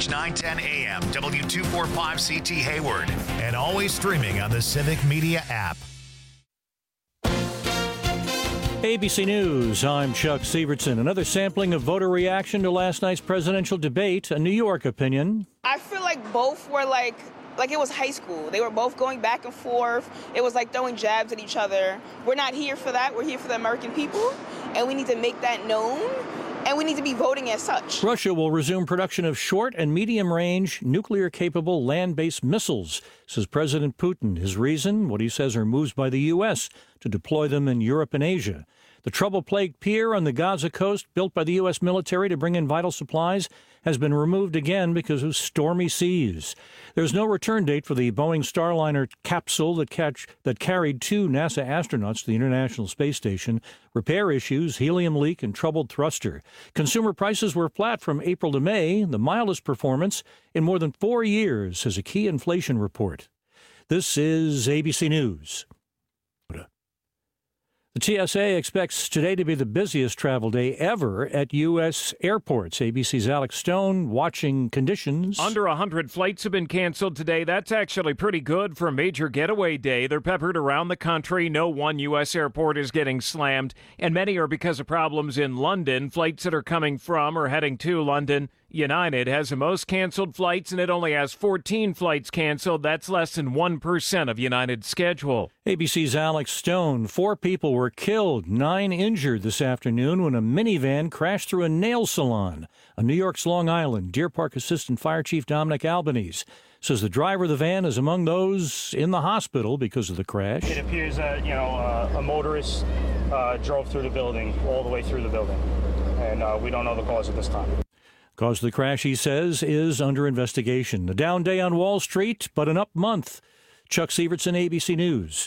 Watch 910 AM W245CT Hayward. And always streaming on the Civic Media app. ABC News, I'm Chuck Sievertson. Another sampling of voter reaction to last night's presidential debate, a New York opinion. I feel like both were like it was high school. They were both going back and forth. It was like throwing jabs at each other. We're not here for that. We're here for the American people, and we need to make that known, and we need to be voting as such. Russia will resume production of short and medium-range nuclear-capable land-based missiles, says President Putin. His reason, what he says are moves by the U.S. to deploy them in Europe and Asia. The trouble-plagued pier on the Gaza coast, built by the U.S. military to bring in vital supplies, has been removed again because of stormy seas. There's no return date for the Boeing Starliner capsule that carried 2 NASA astronauts to the International Space Station. Repair issues, helium leak, and troubled thruster. Consumer prices were flat from April to May, the mildest performance in more than 4 years, says a key inflation report. This is ABC News. The TSA expects today to be the busiest travel day ever at U.S. airports. ABC's Alex Stone watching conditions. Under 100 flights have been canceled today. That's actually pretty good for a major getaway day. They're peppered around the country. No one U.S. airport is getting slammed, and many are because of problems in London. Flights that are coming from or heading to London. United has the most canceled flights, and it only has 14 flights canceled. That's less than 1% of United's schedule. ABC's Alex Stone. 4 people were killed, 9 injured this afternoon when a minivan crashed through a nail salon on New York's Long Island. Deer Park Assistant Fire Chief Dominic Albanese says the driver of the van is among those in the hospital because of the crash. It appears that, a motorist drove through the building, all the way through the building, and we don't know the cause at this time. Cause of the crash, he says, is under investigation. A down day on Wall Street, but an up month. Chuck Sievertson, ABC News.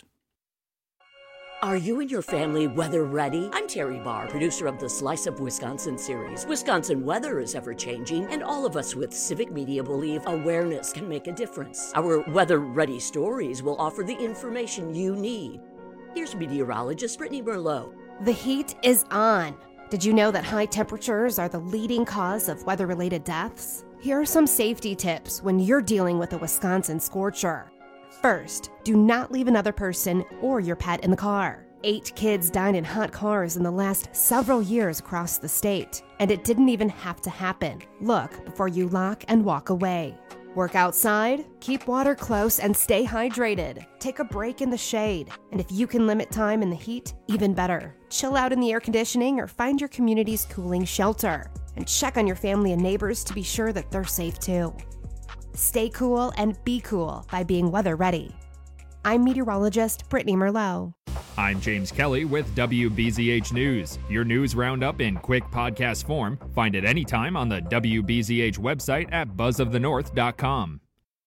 Are you and your family weather ready? I'm Terry Barr, producer of the Slice of Wisconsin series. Wisconsin weather is ever-changing, and all of us with Civic Media believe awareness can make a difference. Our weather-ready stories will offer the information you need. Here's meteorologist Brittany Merlot. The heat is on. Did you know that high temperatures are the leading cause of weather-related deaths? Here are some safety tips when you're dealing with a Wisconsin scorcher. First, do not leave another person or your pet in the car. 8 kids died in hot cars in the last several years across the state, and it didn't even have to happen. Look before you lock and walk away. Work outside, keep water close, and stay hydrated. Take a break in the shade. And if you can limit time in the heat, even better. Chill out in the air conditioning or find your community's cooling shelter. And check on your family and neighbors to be sure that they're safe too. Stay cool and be cool by being weather ready. I'm meteorologist Brittany Merlot. I'm James Kelly with WBZH News. Your news roundup in quick podcast form. Find it anytime on the WBZH website at buzzofthenorth.com.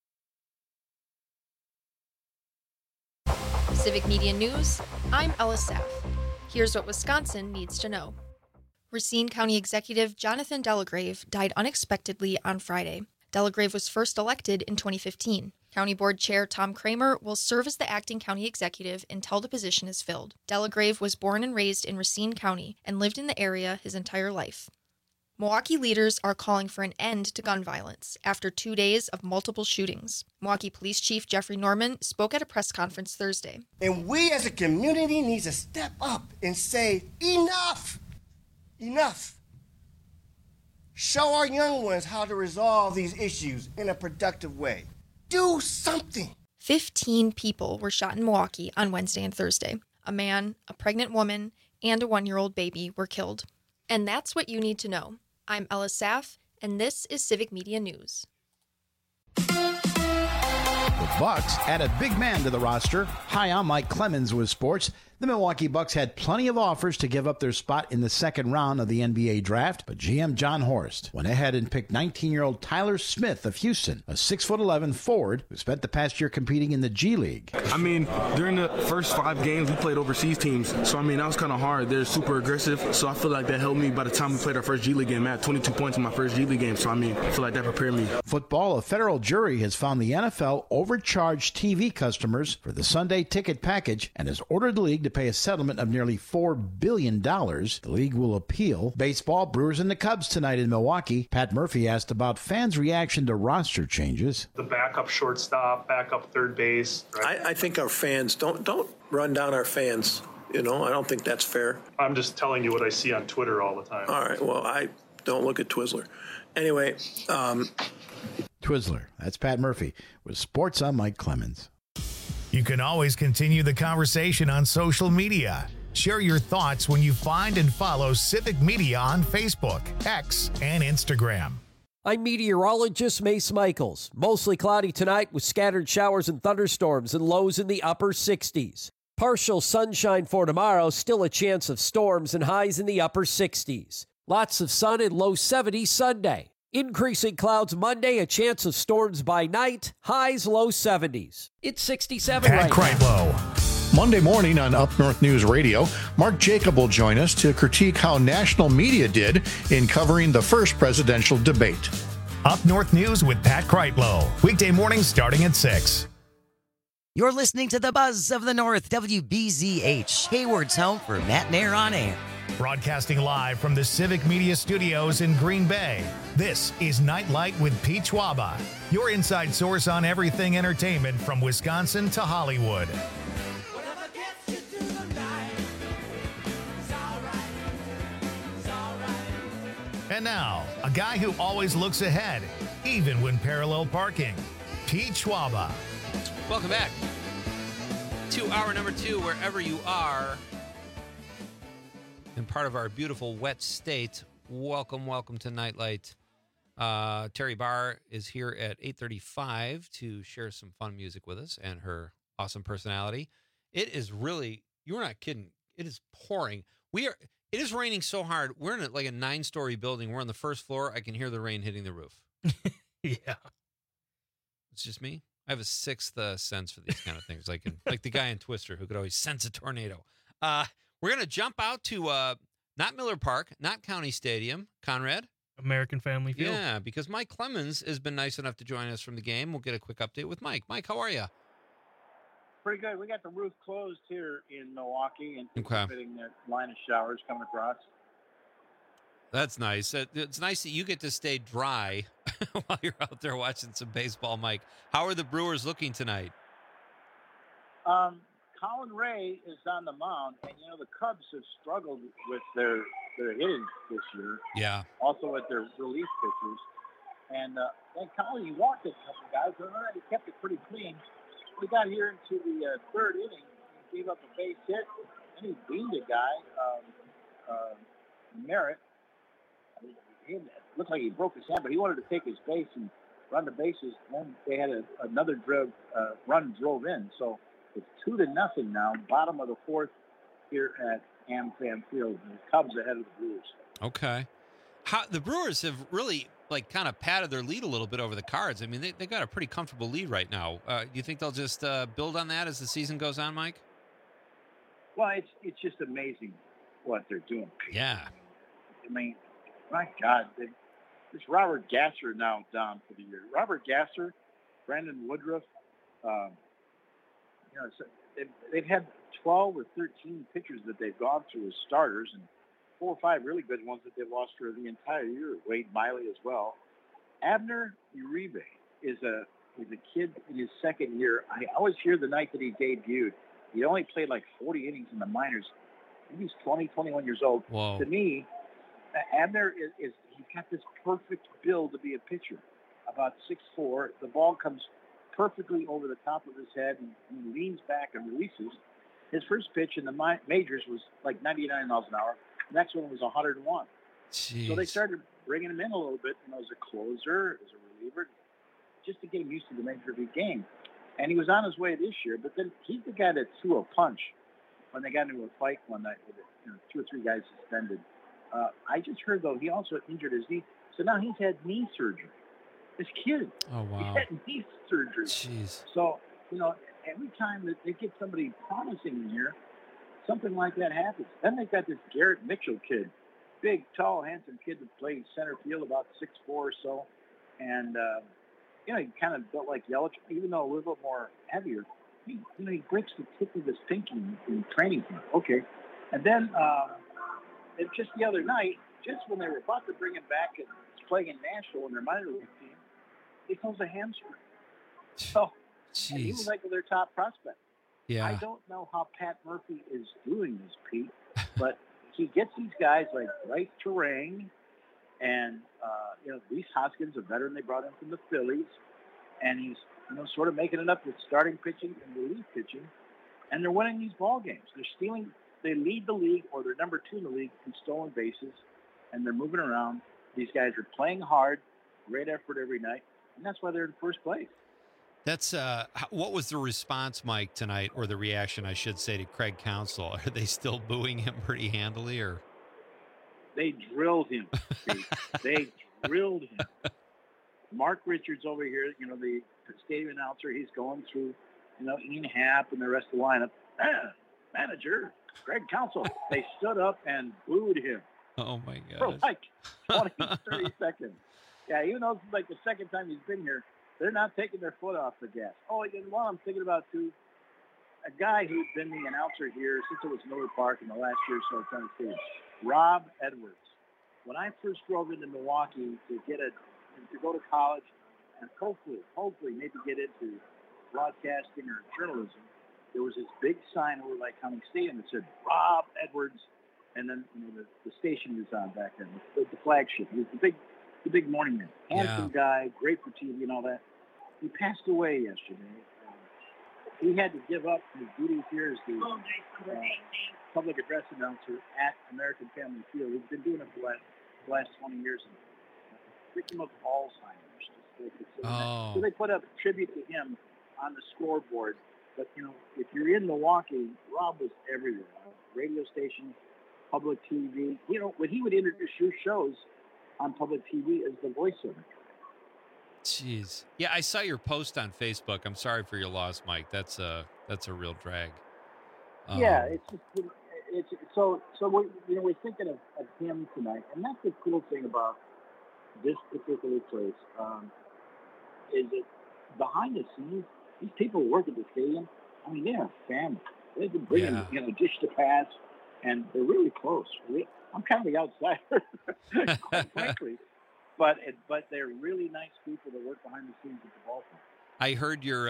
Civic Media News, I'm Ella Saff. Here's what Wisconsin needs to know. Racine County Executive Jonathan Delagrave died unexpectedly on Friday. Delagrave was first elected in 2015. County Board Chair Tom Kramer will serve as the acting county executive until the position is filled. Delagrave was born and raised in Racine County and lived in the area his entire life. Milwaukee leaders are calling for an end to gun violence after 2 days of multiple shootings. Milwaukee Police Chief Jeffrey Norman spoke at a press conference Thursday. And we as a community need to step up and say, enough! Enough! Show our young ones how to resolve these issues in a productive way. Do something. 15 people were shot in Milwaukee on Wednesday and Thursday. A man, a pregnant woman, and a 1-year-old baby were killed. And that's what you need to know. I'm Ella Saff, and this is Civic Media News. The Bucks added big man to the roster. Hi, I'm Mike Clemens with sports. The Milwaukee Bucks had plenty of offers to give up their spot in the second round of the NBA draft, but GM John Horst went ahead and picked 19-year-old Tyler Smith of Houston, a 6'11" forward who spent the past year competing in the G League. I mean, during the first 5 games, we played overseas teams, so that was kind of hard. They're super aggressive, so I feel like that helped me. By the time we played our first G League game, I had 22 points in my first G League game, so I feel like that prepared me. Football, a federal jury has found the NFL overcharged TV customers for the Sunday ticket package and has ordered the league to to pay a settlement of nearly $4 billion. The league will appeal. Baseball, Brewers and the Cubs tonight in Milwaukee. Pat Murphy asked about fans' reaction to roster changes. The backup shortstop, backup third base. Right? I think our fans, don't run down our fans. I don't think that's fair. I'm just telling you what I see on Twitter all the time. All right, well, I don't look at Twizzler. Anyway. Twizzler, that's Pat Murphy. With Sports, I'm Mike Clemens. You can always continue the conversation on social media. Share your thoughts when you find and follow Civic Media on Facebook, X, and Instagram. I'm meteorologist Mace Michaels. Mostly cloudy tonight with scattered showers and thunderstorms and lows in the upper 60s. Partial sunshine for tomorrow, still a chance of storms and highs in the upper 60s. Lots of sun and low 70s Sunday. Increasing clouds Monday, a chance of storms by night, highs low 70s. It's 67 Pat right Kreitlow. now. Monday morning on Up North News Radio, Mark Jacob will join us to critique how national media did in covering the first presidential debate. Up North News with Pat Kreitlow. Weekday mornings starting at 6. You're listening to the Buzz of the North, WBZH, Hayward's home for Matt Mayer on air. Broadcasting live from the Civic Media Studios in Green Bay, this is Nightlight with Pete Schwaba, your inside source on everything entertainment from Wisconsin to Hollywood. And now, a guy who always looks ahead, even when parallel parking, Pete Schwaba. Welcome back to hour number 2, wherever you are in part of our beautiful wet state. Welcome to Nightlight. Terry Barr is here at 8:35 to share some fun music with us and her awesome personality. It is really, you're not kidding, it is pouring. It is raining so hard. We're in a 9-story building. We're on the first floor. I can hear the rain hitting the roof. Yeah. It's just me. I have a sixth sense for these kind of things, like the guy in Twister who could always sense a tornado. We're going to jump out to not Miller Park, not County Stadium, Conrad. American Family Field. Yeah, because Mike Clemens has been nice enough to join us from the game. We'll get a quick update with Mike. Mike, how are you? Pretty good. We got the roof closed here in Milwaukee, anticipating that line of showers coming across. That's nice. It's nice that you get to stay dry while you're out there watching some baseball, Mike. How are the Brewers looking tonight? Colin Ray is on the mound, and the Cubs have struggled with their hitting this year. Yeah. Also with their relief pitchers, and Colin, he walked a couple guys, but he kept it pretty clean. We got here into the third inning. He gave up a base hit, and he beamed a guy, Merritt. It looked like he broke his hand, but he wanted to take his base and run the bases. Then they had another run drove in, so it's 2-0 now, bottom of the fourth here at AmFam Field. The Cubs ahead of the Brewers. Okay. The Brewers have really kind of padded their lead a little bit over the Cards. I mean, they got a pretty comfortable lead right now. Do you think they'll just build on that as the season goes on, Mike? Well, it's just amazing what they're doing. Yeah. I mean, my God, this Robert Gasser now down for the year. Robert Gasser, Brandon Woodruff, they've had 12 or 13 pitchers that they've gone through as starters, and 4 or 5 really good ones that they've lost for the entire year. Wade Miley as well. Abner Uribe is a kid in his second year. I always hear the night that he debuted, he only played 40 innings in the minors. He's 20, 21 years old. Whoa. To me, Abner he's got this perfect build to be a pitcher. About 6'4", the ball comes perfectly over the top of his head, and he leans back and releases. His first pitch in the majors was 99 miles an hour. The next one was 101. Jeez. So they started bringing him in a little bit, as a closer, as a reliever, just to get him used to the major league game. And he was on his way this year, but then he's the guy that threw a punch when they got into a fight one night with 2 or 3 guys suspended. I just heard, though, he also injured his knee. So now he's had knee surgery. This kid, oh, wow. He had knee surgery. Jeez. So, every time that they get somebody promising in here, something like that happens. Then they've got this Garrett Mitchell kid, big, tall, handsome kid that plays center field, about 6'4" or so. And, he kind of built like Yelich, even though a little bit more heavier. he breaks the tip of his pinky in training camp. Okay. And then just the other night, just when they were about to bring him back and he's playing in Nashville in their minor league team, he pulls a hamstring. So and he was like their top prospect. Yeah. I don't know how Pat Murphy is doing this, Pete, but he gets these guys like Bryce Terang and, Reese Hoskins, a veteran they brought in from the Phillies, and he's, sort of making it up with starting pitching and relief pitching, and they're winning these ball games. They lead the league, or they're number 2 in the league in stolen bases, and they're moving around. These guys are playing hard, great effort every night, and that's why they're in first place. That's what was the response, Mike, tonight, or the reaction, I should say, to Craig Counsell? Are they still booing him pretty handily, or? They drilled him. They drilled him. Mark Richards over here, the stadium announcer, he's going through, Ian Happ and the rest of the lineup. Manager, Craig Counsell. They stood up and booed him. Oh, my gosh. For like 20, 30 seconds. Yeah, even though it's like the second time he's been here, they're not taking their foot off the gas. Oh, and one I'm thinking about, too, a guy who's been the announcer here since it was Miller Park in the last year or so at Tennessee Stadium, Rob Edwards. When I first drove into Milwaukee to go to college and hopefully maybe get into broadcasting or journalism, there was this big sign over Lake County Stadium that said Rob Edwards, and then the station was on back then, the flagship. It was the big morning man, handsome guy, great for TV and all that. He passed away yesterday. He had to give up his duties here as the public address announcer at American Family Field. He's been doing it for the last 20 years. Victim of Alzheimer's. So they put up a tribute to him on the scoreboard. But, if you're in Milwaukee, Rob was everywhere. Radio stations, public TV. When he would introduce your shows on public TV as the voiceover. Jeez. Yeah, I saw your post on Facebook. I'm sorry for your loss, Mike. That's a real drag. Yeah, it's so we're thinking of him tonight, and that's the cool thing about this particular place is that behind the scenes, these people who work at the stadium, I mean, they're family. They've been bringing dish to pass, and they're really close. I'm kind of the outsider, quite frankly. But they're really nice people that work behind the scenes at the ballpark. I heard your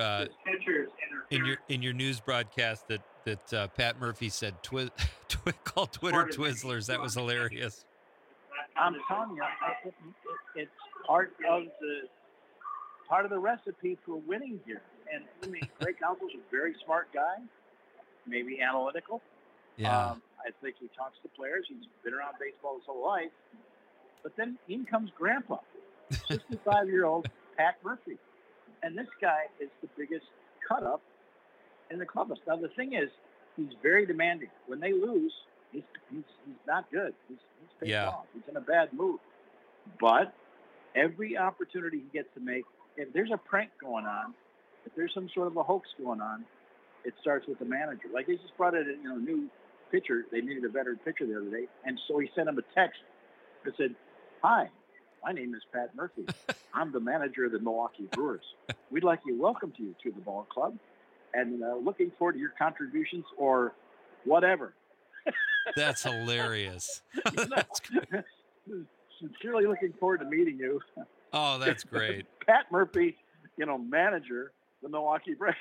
in your news broadcast that Pat Murphy said called Twitter Twizzlers. That was hilarious. I'm telling you, it's part of the recipe for winning here. And I mean, Craig Counsell's a very smart guy, maybe analytical. Yeah. I think he talks to players. He's been around baseball his whole life. But then in comes Grandpa, 65-year-old Pat Murphy. And this guy is the biggest cut-up in the clubhouse. Now, the thing is, he's very demanding. When they lose, he's not good. He's pissed off. He's in a bad mood. But every opportunity he gets to make, if there's a prank going on, if there's some sort of a hoax going on, it starts with the manager. Like, they just brought in a new pitcher. They needed a veteran pitcher the other day. And so he sent him a text that said, "Hi, my name is Pat Murphy. I'm the manager of the Milwaukee Brewers. We'd like to welcome you to the ball club and looking forward to your contributions or whatever." That's hilarious. Sincerely looking forward to meeting you. Oh, that's great. Pat Murphy, manager the Milwaukee Braves.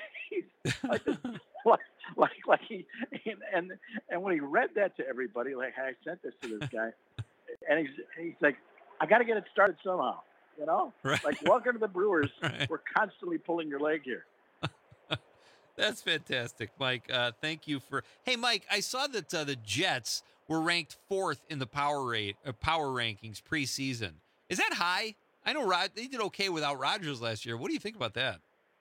like he and when he read that to everybody, like, I sent this to this guy, and he's like, I got to get it started somehow, Right. Like, welcome to the Brewers. Right. We're constantly pulling your leg here. That's fantastic, Mike. Thank you for. Hey, Mike, I saw that the Jets were ranked 4th in the power rankings preseason. Is that high? I know they did okay without Rodgers last year. What do you think about that?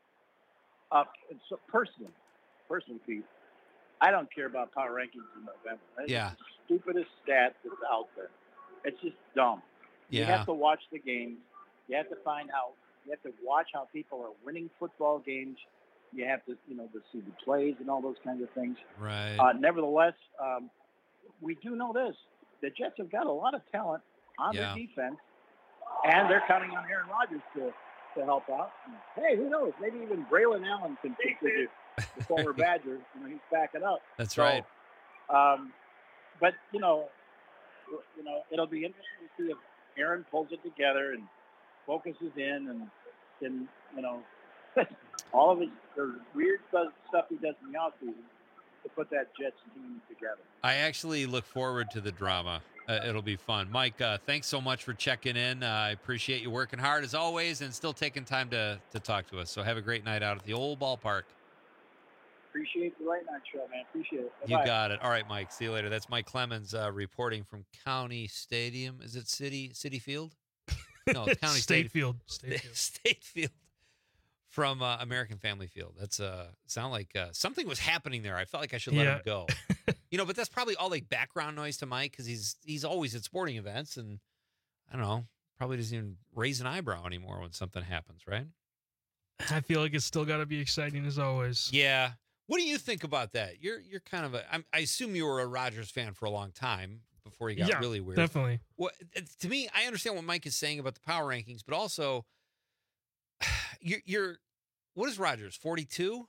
So personally, Pete, I don't care about power rankings in November. It's the stupidest stat that's out there. It's just dumb. Yeah. You have to watch the games. You have to watch how people are winning football games. You have to, to see the plays and all those kinds of things. Right. Nevertheless, we do know this. The Jets have got a lot of talent on their defense, and they're counting on Aaron Rodgers to to help out. And, hey, who knows? Maybe even Braylon Allen can contribute. The former Badger, he's backing up. That's right. But it'll be interesting to see if Aaron pulls it together and focuses in, and can all of the weird stuff he does in the offseason to put that Jets team together. I actually look forward to the drama. It'll be fun. Mike, thanks so much for checking in. I appreciate you working hard as always and still taking time to talk to us. So have a great night out at the old ballpark. Appreciate the late night show, man. Appreciate it. Bye-bye. You got it. All right, Mike. See you later. That's Mike Clemens reporting from County Stadium. Is it City Field? No, it's County State Field. State Field. From American Family Field. That's sound like something was happening there. I felt like I should let him go. But that's probably all like background noise to Mike because he's always at sporting events, and I don't know, probably doesn't even raise an eyebrow anymore when something happens, right? I feel like it's still got to be exciting as always. Yeah. What do you think about that? You're kind of I assume you were a Rodgers fan for a long time before he got really weird. Definitely. Well, to me, I understand what Mike is saying about the power rankings, but also you're what is Rodgers? 42?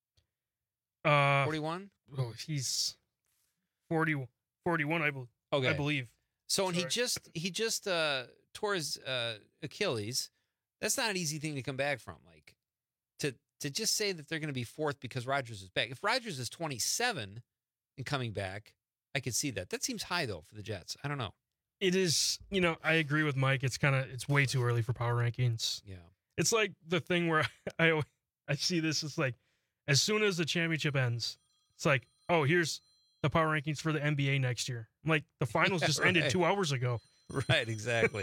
41? Oh, he's 41, I believe. So, and he just tore his Achilles. That's not an easy thing to come back from. Like, to just say that they're going to be fourth because Rodgers is back. If Rodgers is 27 and coming back, I could see that. That seems high, though, for the Jets. I don't know. It is, I agree with Mike. It's way too early for power rankings. Yeah. It's like the thing where I see this. It's like as soon as the championship ends, it's like, oh, here's the power rankings for the NBA next year. I'm like, the finals just ended 2 hours ago. Right, exactly.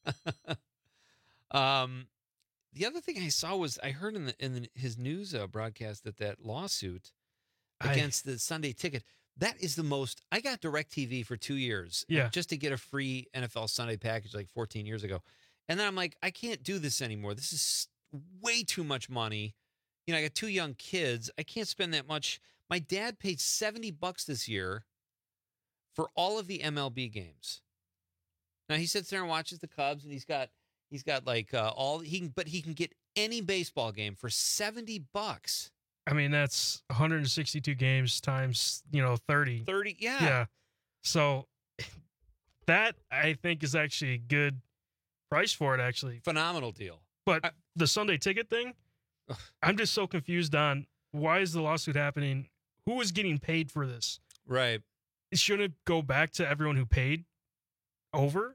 The other thing I saw was I heard in his news broadcast that lawsuit against the Sunday Ticket. That is the most. I got DirecTV for 2 years, just to get a free NFL Sunday package like 14 years ago. And then I'm like, I can't do this anymore. This is way too much money. I got 2 young kids. I can't spend that much. My dad paid $70 this year for all of the MLB games. Now he sits there and watches the Cubs, and he's got like but he can get any baseball game for $70. I mean, that's 162 games times 30. 30, yeah. Yeah. So that I think is actually a good price for it, actually. Phenomenal deal. But the Sunday Ticket thing, I'm just so confused on why is the lawsuit happening? Who is getting paid for this? Right. Shouldn't it go back to everyone who paid over?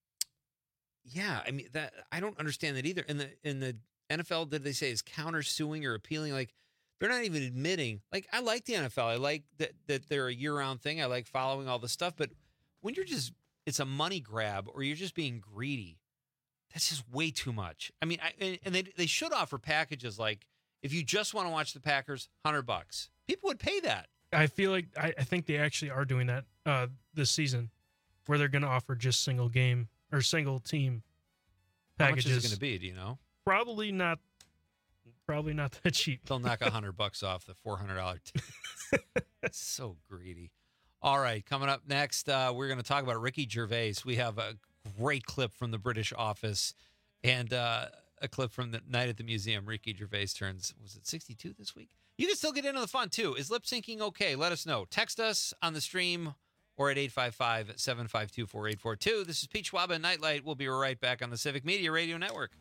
Yeah, I mean that I don't understand that either. In the NFL, did they say is countersuing or appealing? Like they're not even admitting. Like I like the NFL. I like that they're a year-round thing. I like following all the stuff. But when it's a money grab or you're just being greedy, that's just way too much. I mean, and they should offer packages like if you just want to watch the Packers, $100. People would pay that. I feel like I think they actually are doing that this season, where they're going to offer just single game or single team packages. How much is it going to be? Do you know? Probably not that cheap. They'll knock $100 off the $400 ticket. That's so greedy. All right, coming up next, we're going to talk about Ricky Gervais. We have a great clip from the British Office and a clip from the night at the museum. Ricky Gervais turns, was it 62 this week? You can still get into the fun, too. Is lip syncing okay? Let us know. Text us on the stream or at 855-752-4842. This is Pete Schwab and Nightlight. We'll be right back on the Civic Media Radio Network.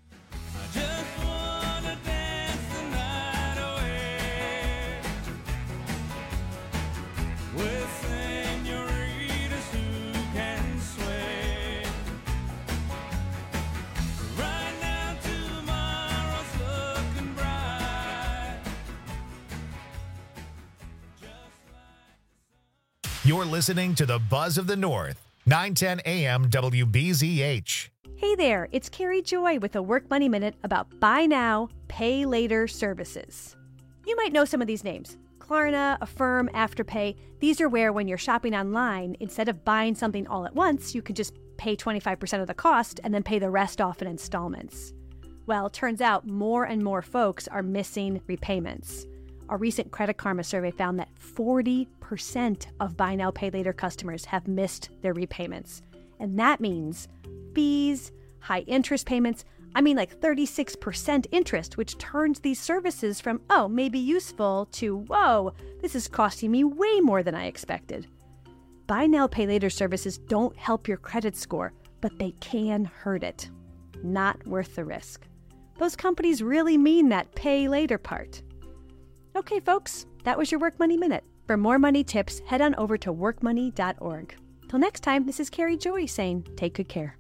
You're listening to the Buzz of the North, 910 AM WBZH. Hey there, it's Carrie Joy with a Work Money Minute about buy now, pay later services. You might know some of these names. Klarna, Affirm, Afterpay. These are where when you're shopping online, instead of buying something all at once, you can just pay 25% of the cost and then pay the rest off in installments. Well, it turns out more and more folks are missing repayments. A recent Credit Karma survey found that 40% of buy now, pay later customers have missed their repayments. And that means fees, high interest payments, I mean like 36% interest, which turns these services from, oh, maybe useful, to, whoa, this is costing me way more than I expected. Buy now, pay later services don't help your credit score, but they can hurt it. Not worth the risk. Those companies really mean that pay later part. Okay, folks, that was your Work Money Minute. For more money tips, head on over to workmoney.org. Till next time, this is Carrie Joy saying, take good care.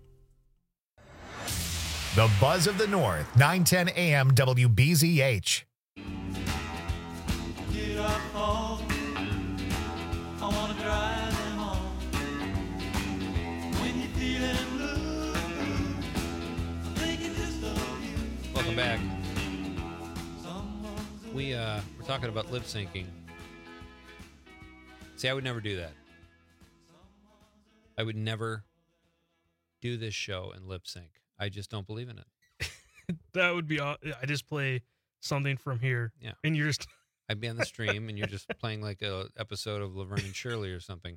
The Buzz of the North, 9:10 a.m. WBZH. Get up home. I want to drive them home. When you're feeling blue, I'm thinking just of you. Welcome back. We're talking about lip syncing. See, I would never do that. I would never do this show and lip sync. I just don't believe in it. That would be. I just play something from here. Yeah, and you're just. I'd be on the stream, and you're just playing like a episode of Laverne and Shirley or something.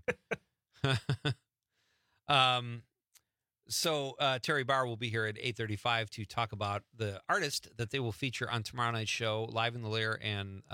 So Terry Barr will be here at 8:35 to talk about the artist that they will feature on tomorrow night's show, Live in the Lair, and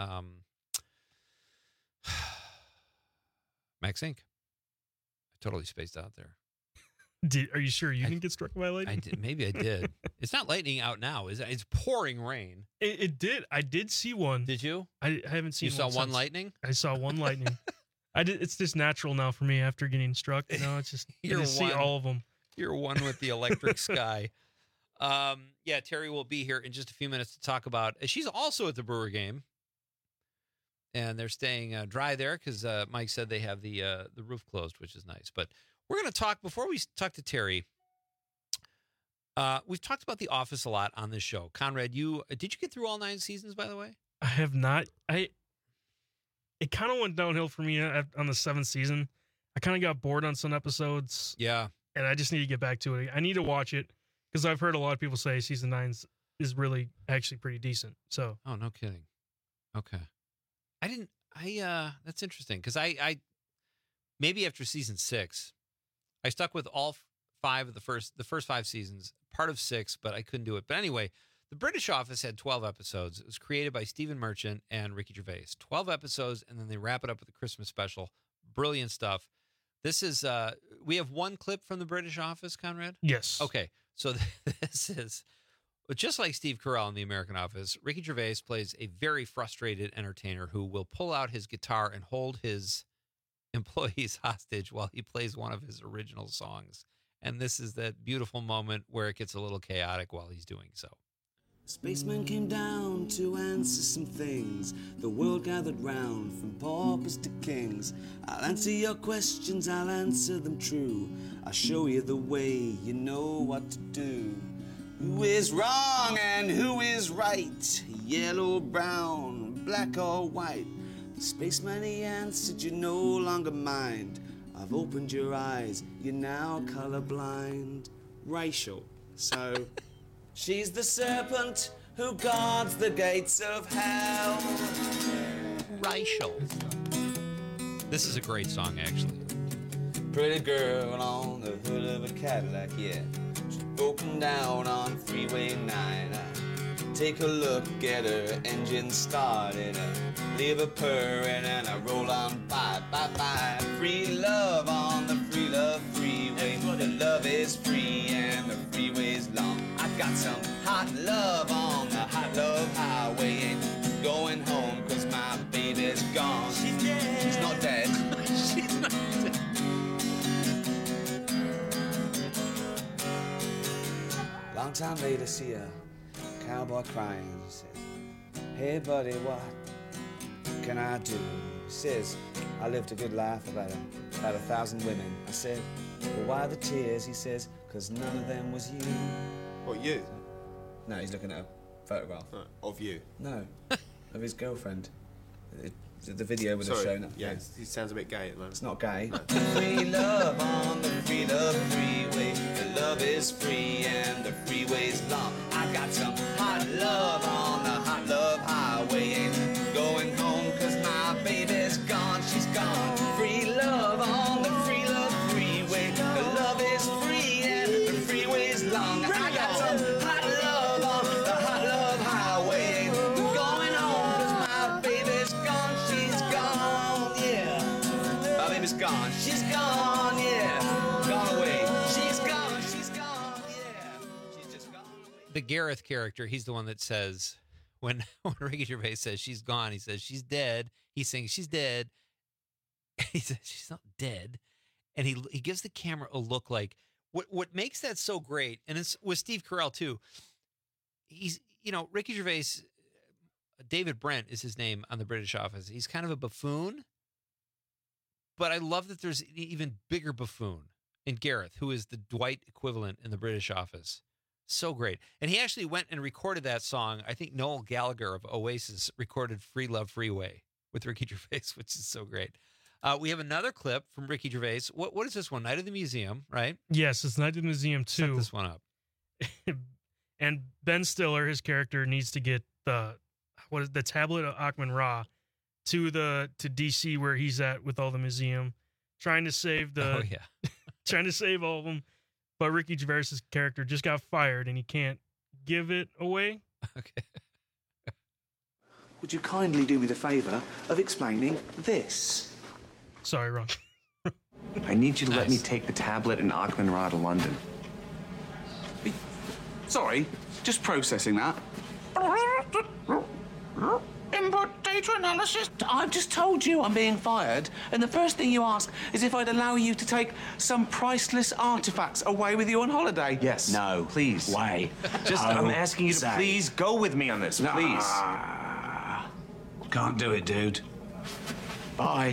Max Inc. I totally spaced out there. Are you sure you didn't get struck by lightning? I did. Maybe I did. It's not lightning out now, is it? It's pouring rain. It did. I did see one. Did you? I haven't seen. You saw one since. lightning? I saw one lightning. I did. It's just natural now for me after getting struck. You know, it's just you just see all of them. You're one with the electric sky. Yeah, Terry will be here in just a few minutes to talk about. She's also at the Brewer game, and they're staying dry there because Mike said they have the roof closed, which is nice. But we're going to talk, before we talk to Terry, we've talked about The Office a lot on this show. Conrad, did you get through all 9 seasons, by the way? I have not. It kind of went downhill for me on the 7th season. I kind of got bored on some episodes. Yeah. And I just need to get back to it. I need to watch it because I've heard a lot of people say season 9 is really actually pretty decent. So. Oh, no kidding. Okay. That's interesting because I maybe after season 6, I stuck with all 5 of the first 5 seasons, part of 6, but I couldn't do it. But anyway, The British Office had 12 episodes. It was created by Stephen Merchant and Ricky Gervais. 12 episodes, and then they wrap it up with a Christmas special. Brilliant stuff. This is, we have one clip from The British Office, Conrad? Yes. Okay, so this is, just like Steve Carell in The American Office, Ricky Gervais plays a very frustrated entertainer who will pull out his guitar and hold his employees hostage while he plays one of his original songs. And this is that beautiful moment where it gets a little chaotic while he's doing so. Spaceman came down to answer some things. The world gathered round from paupers to kings. I'll answer your questions, I'll answer them true. I'll show you the way, you know what to do. Who is wrong and who is right? Yellow, brown, black or white? The spaceman, he answered, you no longer mind. I've opened your eyes, you're now colorblind. Racial. So, she's the serpent who guards the gates of hell. Racial. This is a great song, actually. Pretty girl on the hood of a Cadillac, yeah. She's broken down on Freeway 9. Take a look at her engine started. Leave her purring and I roll on by, bye, bye. Free love on the free love freeway. The love is free and the freeway's long. I got some hot love on the hot love highway. Ain't going home cause my baby's gone. She's dead. She's not dead. She's not dead. Long time later, see a cowboy crying. He says, hey buddy, what can I do? He says, I lived a good life, about 1,000 women. I said, well, why the tears? He says, cause none of them was you. What, you? No, he's looking at a photograph. Of you? No, of his girlfriend. The video would have shown up. Yeah, he sounds a bit gay at the moment. It's not gay. Free love on the free love freeway. The love is free and the freeway's long. I got some hot love on the hot love highway. Ain't going home cause my baby's gone. She's gone. Free love on the free love freeway. The love is free and the freeway's long. I got some hot love She's gone, yeah. Gone away. She's gone, yeah. She's just gone away. The Gareth character, he's the one that says, when Ricky Gervais says she's gone, he says she's dead. He sings she's dead. He says she's not dead. And he gives the camera a look like, what makes that so great, and it's with Steve Carell too, he's, Ricky Gervais, David Brent is his name on the British Office. He's kind of a buffoon, but I love that there's an even bigger buffoon in Gareth, who is the Dwight equivalent in the British Office. So great. And he actually went and recorded that song. I think Noel Gallagher of Oasis recorded Free Love Freeway with Ricky Gervais, which is so great. We have another clip from Ricky Gervais. What is this one? Night of the Museum, right? Yes, it's Night of the Museum 2. Set this one up. And Ben Stiller, his character, needs to get the tablet of Akhman Ra to DC where he's at with all the museum, trying to save trying to save all of them. But Ricky Gervais' character just got fired and he can't give it away. Okay. Would you kindly do me the favour of explaining this? Sorry, Ron. I need you to let me take the tablet and Akhman Ra to London. Sorry, just processing that. Input data analysis. I've just told you I'm being fired, and the first thing you ask is if I'd allow you to take some priceless artifacts away with you on holiday. Yes. No. Please. Why? I'm asking you to please go with me on this, please. Can't do it, dude. Bye.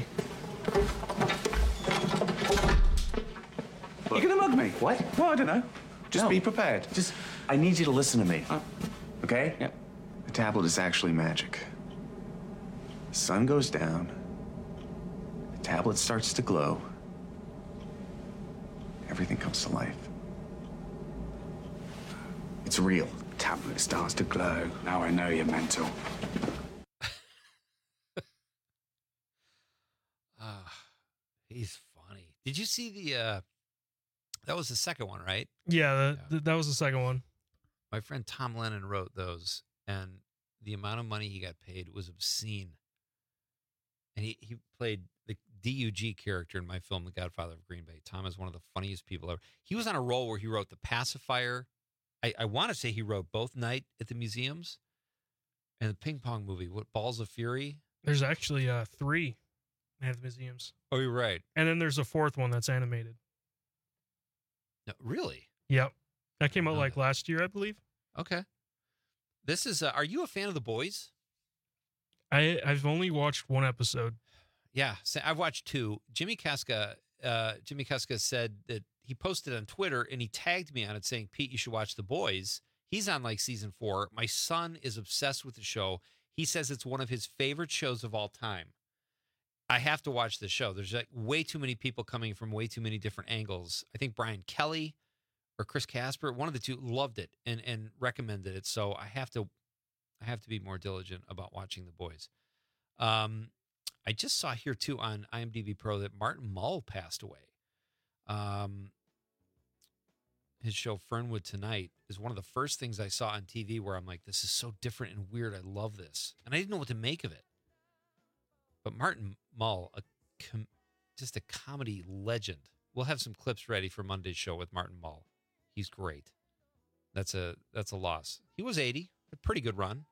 You're gonna mug me? What? Well, I don't know. Just be prepared. I need you to listen to me. Okay? Yep. The tablet is actually magic. The sun goes down. The tablet starts to glow. Everything comes to life. It's real. The tablet starts to glow. Now I know you're mental. He's funny. Did you see that was the second one, right? Yeah, that was the second one. My friend Tom Lennon wrote those, and the amount of money he got paid was obscene. And he played the DUG character in my film, The Godfather of Green Bay. Tom is one of the funniest people ever. He was on a roll where he wrote The Pacifier. I want to say he wrote both Night at the Museums and the ping pong movie, Balls of Fury? There's actually 3 at the museums. Oh, you're right. And then there's a 4th one that's animated. No, really? Yep. That came out like last year, I believe. Okay. This is, are you a fan of The Boys? I've only watched 1 episode. Yeah, so I've watched 2. Jimmy Casca said that he posted on Twitter and he tagged me on it saying, Pete, you should watch The Boys. He's on like season 4. My son is obsessed with the show. He says it's one of his favorite shows of all time. I have to watch the show. There's like way too many people coming from way too many different angles. I think Brian Kelly or Chris Casper, one of the two, loved it and recommended it. So I have to be more diligent about watching The Boys. I just saw here too on IMDb Pro that Martin Mull passed away. His show Fernwood Tonight is one of the first things I saw on TV where I'm like, this is so different and weird. I love this. And I didn't know what to make of it. But Martin Mull, just a comedy legend. We'll have some clips ready for Monday's show with Martin Mull. He's great. That's a loss. He was 80, a pretty good run.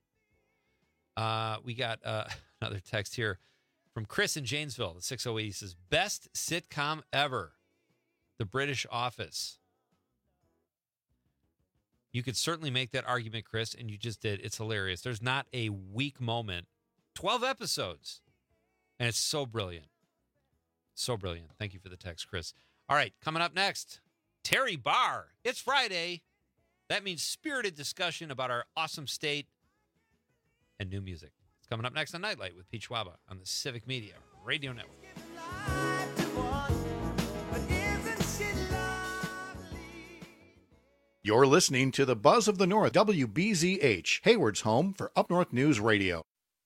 We got another text here from Chris in Janesville, the 608. He says, best sitcom ever, The British Office. You could certainly make that argument, Chris, and you just did. It's hilarious. There's not a weak moment. 12 episodes. And it's so brilliant. So brilliant. Thank you for the text, Chris. All right, coming up next, Terry Barr. It's Friday. That means spirited discussion about our awesome state and new music. It's coming up next on Nightlight with Pete Schwaba on the Civic Media Radio Network. You're listening to the Buzz of the North, WBZH, Hayward's home for Up North News Radio.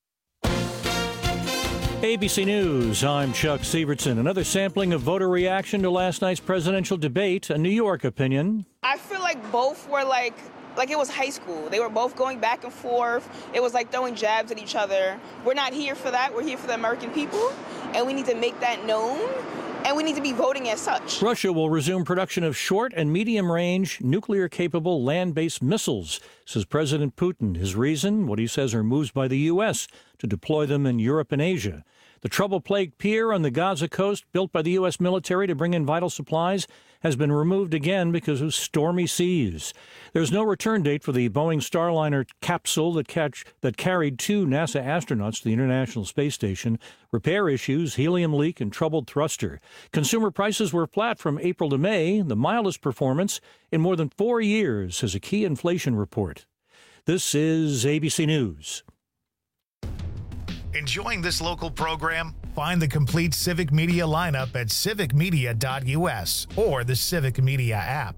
ABC News, I'm Chuck Sievertson. Another sampling of voter reaction to last night's presidential debate, a New York opinion. I feel like both were like it was high school. They were both going back and forth. It was like throwing jabs at each other. We're not here for that. We're here for the American people. and we need to make that known, and we need to be voting as such. Russia will resume production of short and medium-range nuclear-capable land-based missiles, says President Putin. His reason, what he says are moves by the U.S. to deploy them in Europe and Asia. The trouble-plagued pier on the Gaza coast, built by the U.S. military to bring in vital supplies, has been removed again because of stormy seas. There's no return date for the Boeing Starliner capsule that carried 2 NASA astronauts to the International Space Station. Repair issues, helium leak, and troubled thruster. Consumer prices were flat from April to May, the mildest performance in more than 4 years, says a key inflation report. This is ABC News. Enjoying this local program? Find the complete Civic Media lineup at civicmedia.us or the Civic Media app.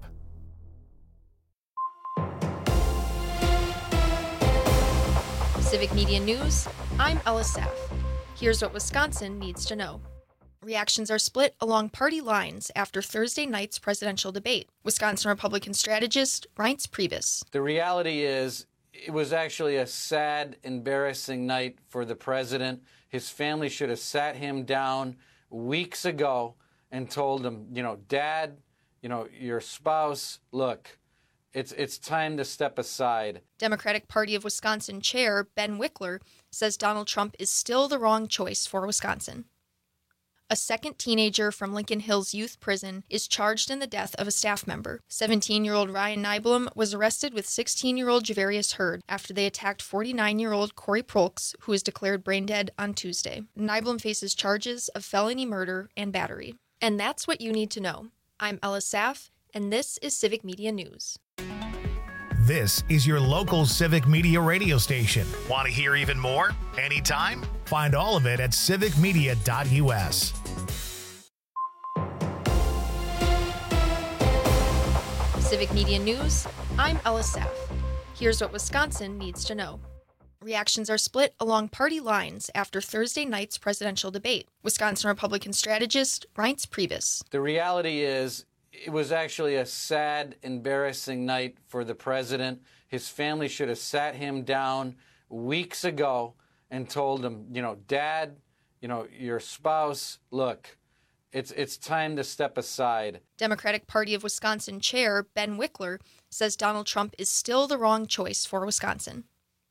Civic Media News, I'm Ella Saff. Here's what Wisconsin needs to know. Reactions are split along party lines after Thursday night's presidential debate. Wisconsin Republican strategist Reince Priebus. The reality is, it was actually a sad, embarrassing night for the president. His family should have sat him down weeks ago and told him, Dad, your spouse, look, it's time to step aside. Democratic Party of Wisconsin Chair Ben Wickler says Donald Trump is still the wrong choice for Wisconsin. A second teenager from Lincoln Hills Youth Prison is charged in the death of a staff member. 17-year-old Ryan Nyblom was arrested with 16-year-old Javarius Hurd after they attacked 49-year-old Corey Prolks, who was declared brain dead on Tuesday. Nyblom faces charges of felony murder and battery. And that's what you need to know. I'm Ella Saff, and this is Civic Media News. This is your local Civic Media radio station. Want to hear even more? Anytime? Find all of it at civicmedia.us. Civic Media News, I'm Ella Saff. Here's what Wisconsin needs to know. Reactions are split along party lines after Thursday night's presidential debate. Wisconsin Republican strategist Reince Priebus. The reality is, it was actually a sad, embarrassing night for the president. His family should have sat him down weeks ago and told him, Dad, your spouse, look, it's time to step aside. Democratic Party of Wisconsin Chair Ben Wickler says Donald Trump is still the wrong choice for Wisconsin.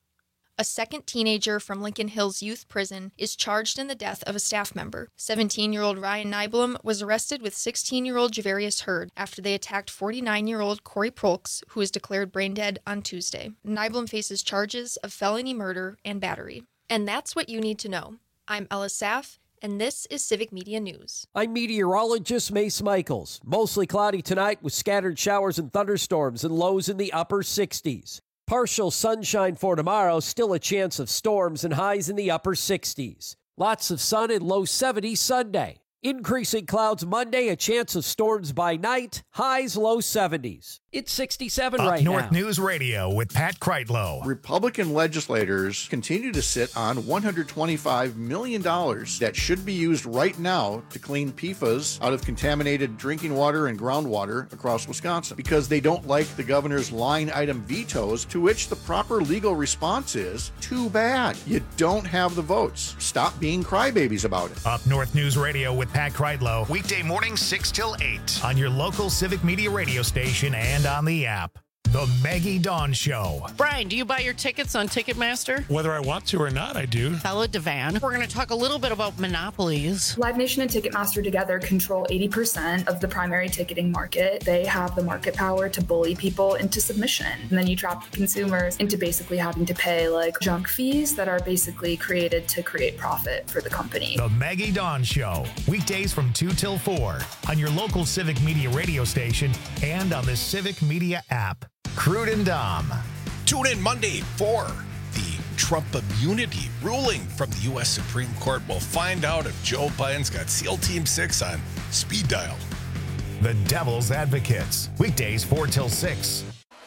A second teenager from Lincoln Hills Youth Prison is charged in the death of a staff member. 17-year-old Ryan Nyblom was arrested with 16-year-old Javarius Hurd after they attacked 49-year-old Corey Prolks, who was declared brain dead on Tuesday. Nyblom faces charges of felony murder and battery. And that's what you need to know. I'm Ella Saff, and this is Civic Media News. I'm meteorologist Mace Michaels. Mostly cloudy tonight with scattered showers and thunderstorms and lows in the upper 60s. Partial sunshine for tomorrow, still a chance of storms and highs in the upper 60s. Lots of sun and low 70s Sunday. Increasing clouds Monday, a chance of storms by night, highs low 70s. It's 67 right now. Up North News Radio with Pat Kreitlow. Republican legislators continue to sit on $125 million that should be used right now to clean PFAS out of contaminated drinking water and groundwater across Wisconsin because they don't like the governor's line item vetoes, to which the proper legal response is, too bad. You don't have the votes. Stop being crybabies about it. Up North News Radio with Pat Kreitlow, weekday mornings 6 till 8 on your local Civic Media radio station and on the app. The Maggie Dawn Show. Brian, do you buy your tickets on Ticketmaster? Whether I want to or not, I do. Bella Devan. We're going to talk a little bit about monopolies. Live Nation and Ticketmaster together control 80% of the primary ticketing market. They have the market power to bully people into submission. And then you trap consumers into basically having to pay like junk fees that are basically created to create profit for the company. The Maggie Dawn Show. Weekdays from 2 till 4 on your local Civic Media radio station and on the Civic Media app. Crude and Dom. Tune in Monday for the Trump immunity ruling from the U.S. Supreme Court. We'll find out if Joe Biden's got SEAL Team 6 on speed dial. The Devil's Advocates. Weekdays 4 till 6.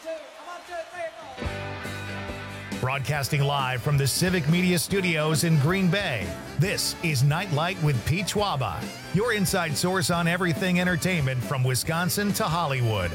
Broadcasting live from the Civic Media Studios in Green Bay, this is Nightlight with Pete Schwaba, your inside source on everything entertainment from Wisconsin to Hollywood.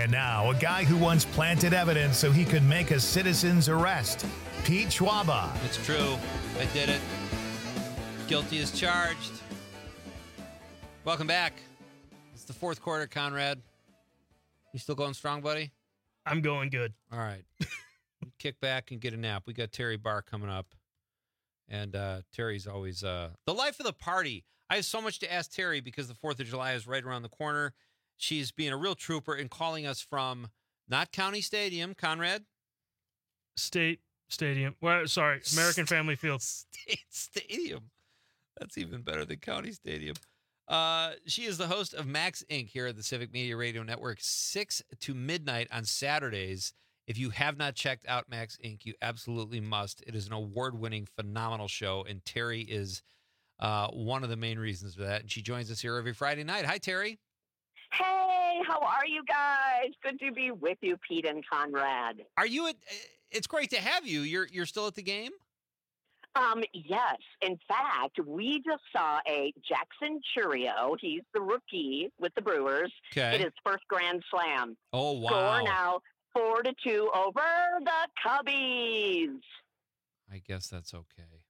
And now, a guy who once planted evidence so he could make a citizen's arrest, Pete Schwaba. It's true. I did it. Guilty as charged. Welcome back. It's the fourth quarter, Conrad. You still going strong, buddy? I'm going good. All right. Kick back and get a nap. We got Terry Barr coming up. And Terry's always the life of the party. I have so much to ask Terry because the 4th of July is right around the corner. She's being a real trooper and calling us from not County Stadium, Conrad? State Stadium. Well, sorry, American Family Field. State Stadium. That's even better than County Stadium. She is the host of Max Inc. here at the Civic Media Radio Network, 6 to midnight on Saturdays. If you have not checked out Max Inc., you absolutely must. It is an award-winning, phenomenal show, and Terry is one of the main reasons for that. And she joins us here every Friday night. Hi, Terry. Hey, how are you guys? Good to be with you, Pete and Conrad. Are you it's great to have you. You're still at the game? Yes. In fact, we just saw a Jackson Churio. He's the rookie with the Brewers. Okay. It is first Grand Slam. Oh, wow. Score now 4-2 over the Cubbies. I guess that's okay.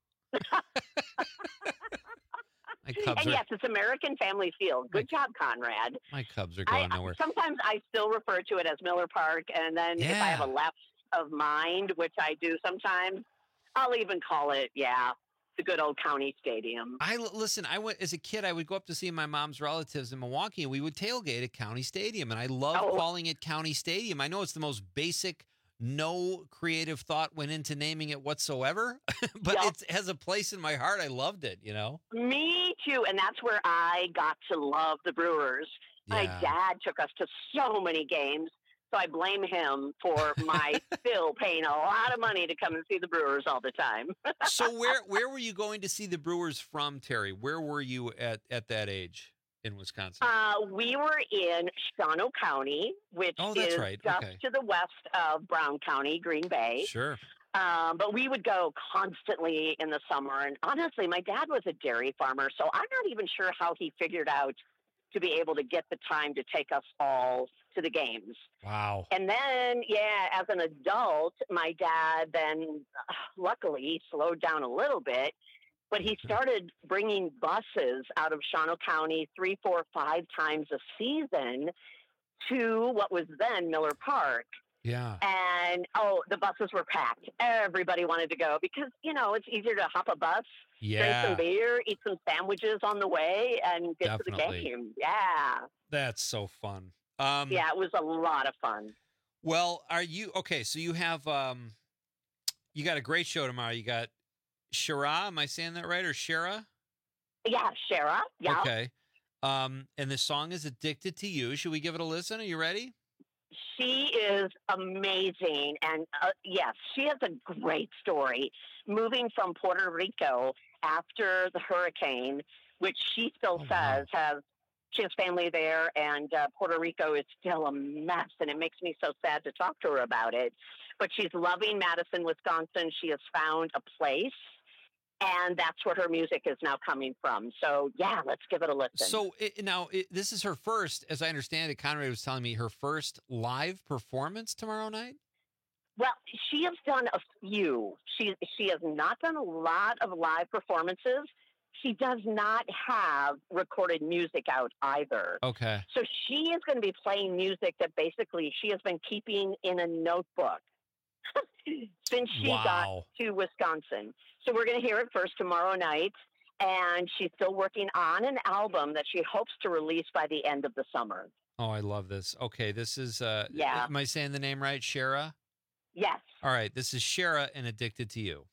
Yes, it's American Family Field. Good job, Conrad. My Cubs are going nowhere. Sometimes I still refer to it as Miller Park, and then if I have a lapse of mind, which I do sometimes, I'll even call it, the good old County Stadium. Listen, I went as a kid, I would go up to see my mom's relatives in Milwaukee, and we would tailgate at County Stadium, and I love calling it County Stadium. I know it's the most basic, no creative thought went into naming it whatsoever, but it has a place in my heart. I loved it, you know? Me too, and that's where I got to love the Brewers. My dad took us to so many games, so I blame him for my still paying a lot of money to come and see the Brewers all the time. So where were you going to see the Brewers from, Terry? Where were you at that age in Wisconsin? We were in Shawano County, which is just to the west of Brown County, Green Bay. Sure. But we would go constantly in the summer. And honestly, my dad was a dairy farmer, so I'm not even sure how he figured out to be able to get the time to take us all to the games. Wow. And then, as an adult, my dad then luckily slowed down a little bit, but he started bringing buses out of Shawano County 3, 4, 5 times a season to what was then Miller Park. Yeah. And, the buses were packed. Everybody wanted to go because, it's easier to hop a bus, drink some beer, eat some sandwiches on the way, and get to the game. Yeah. That's so fun. It was a lot of fun. Well, are you, okay, so you have, you got a great show tomorrow. You got Shara, am I saying that right, or Shara? Yeah, Shara, yeah. Okay. And the song is Addicted to You. Should we give it a listen? Are you ready? She is amazing. And yes, she has a great story. Moving from Puerto Rico after the hurricane, which she still says she has family there, and Puerto Rico is still a mess. And it makes me so sad to talk to her about it. But she's loving Madison, Wisconsin. She has found a place. And that's where her music is now coming from. So, let's give it a listen. So, this is her first, as I understand it, Conrad was telling me, her first live performance tomorrow night? Well, she has done a few. She has not done a lot of live performances. She does not have recorded music out either. Okay. So she is going to be playing music that basically she has been keeping in a notebook since she got to Wisconsin. So we're going to hear it first tomorrow night, and she's still working on an album that she hopes to release by the end of the summer. Oh, I love this. Okay, this is, am I saying the name right, Shara? Yes. All right, this is Shara and Addicted to You.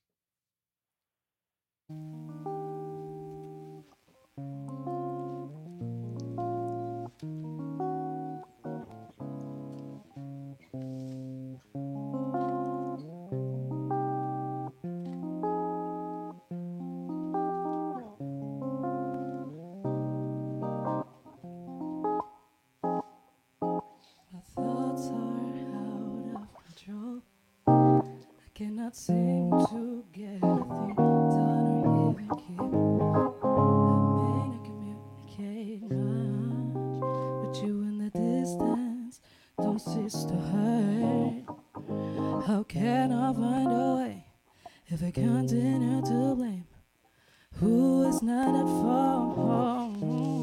Cannot seem to get a thing done or even keep. I may not communicate much, but you in the distance How can I find a way if I continue to blame who is not at fault?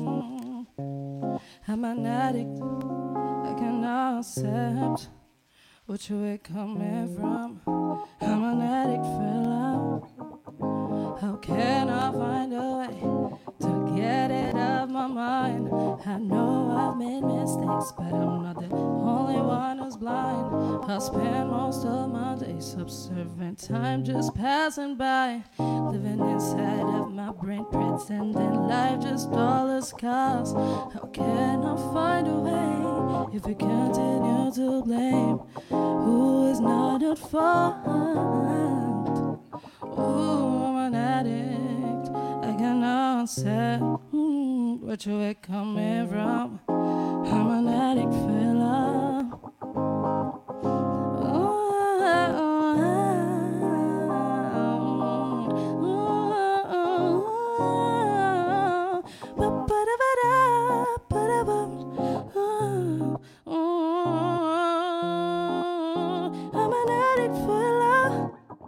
I'm an addict, I cannot accept which way coming from. I'm an addict, fella. How can I find a way to get it out of my mind? I know I've made mistakes, but I'm not the only one who's blind. I spend most of my days observing time just passing by, living inside of my brain, pretending life just all is chaos. How can I find a way if we continue to blame who is not at fault? Ooh, I'm an addict, I cannot say which way coming from. I'm an addict, fella. I'm an addict, fella.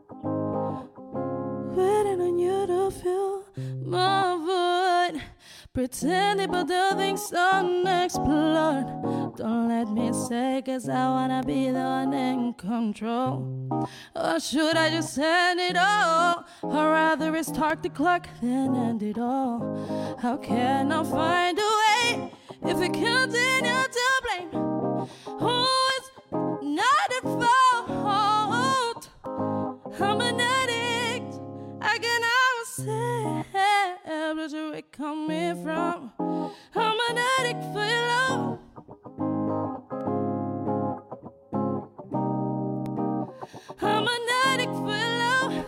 Waiting on you to feel my void, pretending but the things unexplored. Don't let me say, cause I wanna be the one in control. Or should I just end it all? Or rather restart the clock then end it all? How can I find a way if we continue to blame who is not at fault? I'm an addict, I cannot say where it coming from. I'm an addict for your love. I'm an addict for your love.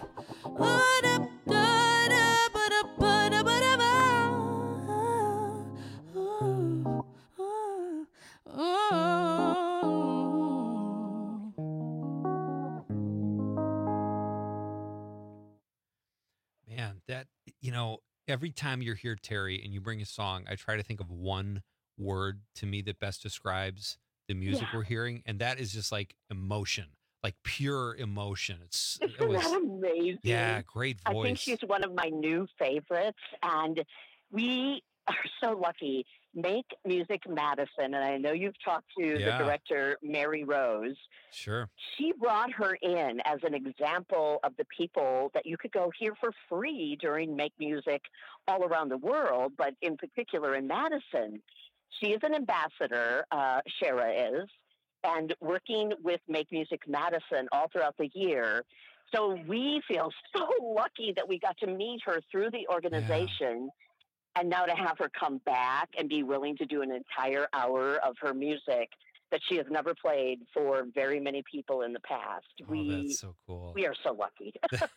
Man, that, every time you're here, Terry, and you bring a song, I try to think of one word to me that best describes the music we're hearing, and that is just like emotion, like pure emotion. Isn't that amazing? Yeah, great voice. I think she's one of my new favorites, and we are so lucky. Make Music Madison, and I know you've talked to the director, Mary Rose. Sure. She brought her in as an example of the people that you could go hear for free during Make Music all around the world, but in particular in Madison. She is an ambassador, Shara is, and working with Make Music Madison all throughout the year. So we feel so lucky that we got to meet her through the organization. And now to have her come back and be willing to do an entire hour of her music that she has never played for very many people in the past. That's so cool. We are so lucky.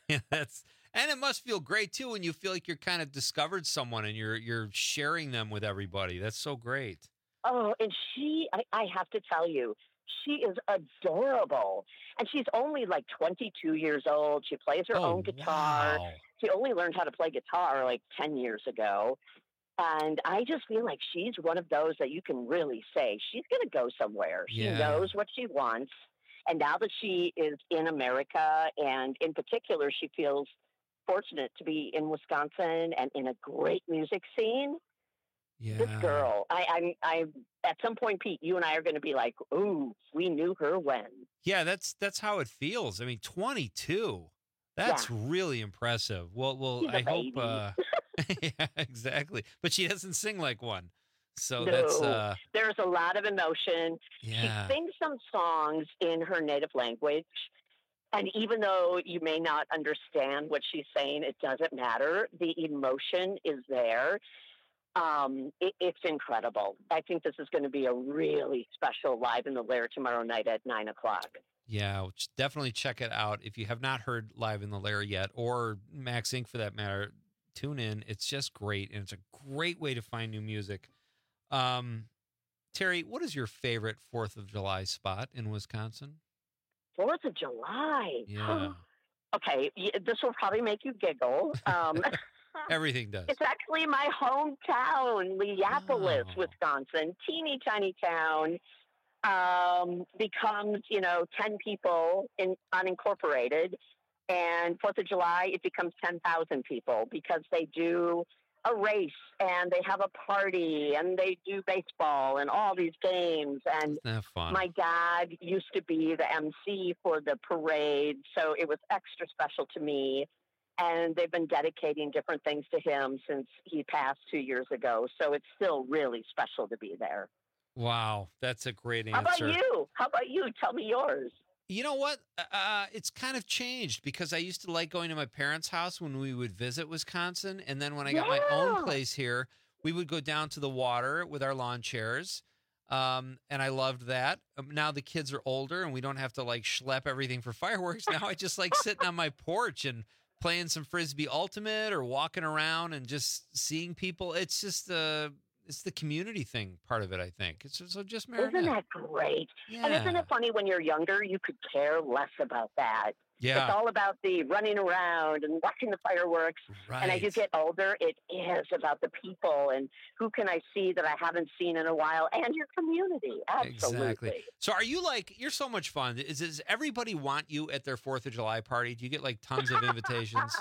And it must feel great too when you feel like you're kind of discovered someone and you're sharing them with everybody. That's so great. Oh, and I have to tell you, she is adorable. And she's only like 22 years old. She plays her own guitar. Wow. She only learned how to play guitar like 10 years ago. And I just feel like she's one of those that you can really say she's going to go somewhere. She knows what she wants. And now that she is in America, and in particular, she feels fortunate to be in Wisconsin and in a great music scene. Yeah. This girl, I at some point, Pete, you and I are going to be like, ooh, we knew her when. Yeah, that's how it feels. I mean, 22. That's really impressive. Well, I hope. Yeah, exactly. But she doesn't sing like one, so that's. There's a lot of emotion. Yeah. She sings some songs in her native language, and even though you may not understand what she's saying, it doesn't matter. The emotion is there. It's incredible. I think this is going to be a really special Live in the Lair tomorrow night at 9:00. Yeah, definitely check it out. If you have not heard Live in the Lair yet, or Max Inc. for that matter, tune in. It's just great, and it's a great way to find new music. Terry, what is your favorite 4th of July spot in Wisconsin? 4th of July? Yeah. Okay, this will probably make you giggle. Everything does. It's actually my hometown, Leopolis, Wisconsin. Teeny tiny town. becomes, 10 people in unincorporated. And 4th of July, it becomes 10,000 people because they do a race and they have a party and they do baseball and all these games. And Isn't that fun? my dad used to be the MC for the parade, so it was extra special to me. And they've been dedicating different things to him since he passed 2 years ago. So it's still really special to be there. Wow, that's a great answer. How about you? Tell me yours. You know what? It's kind of changed because I used to like going to my parents' house when we would visit Wisconsin. And then when I got my own place here, we would go down to the water with our lawn chairs. And I loved that. Now the kids are older and we don't have to like schlep everything for fireworks. Now I just like sitting on my porch and playing some Frisbee Ultimate or walking around and just seeing people. It's just it's the community thing part of it, I think. It's so just Isn't that great? Yeah. And isn't it funny when you're younger, you could care less about that. Yeah. It's all about the running around and watching the fireworks. And as you Right. get older, it is about the people and who can I see that I haven't seen in a while and your community. Absolutely. Exactly. So are you like, you're so much fun. Does everybody want you at their 4th of July party? Do you get like tons of invitations?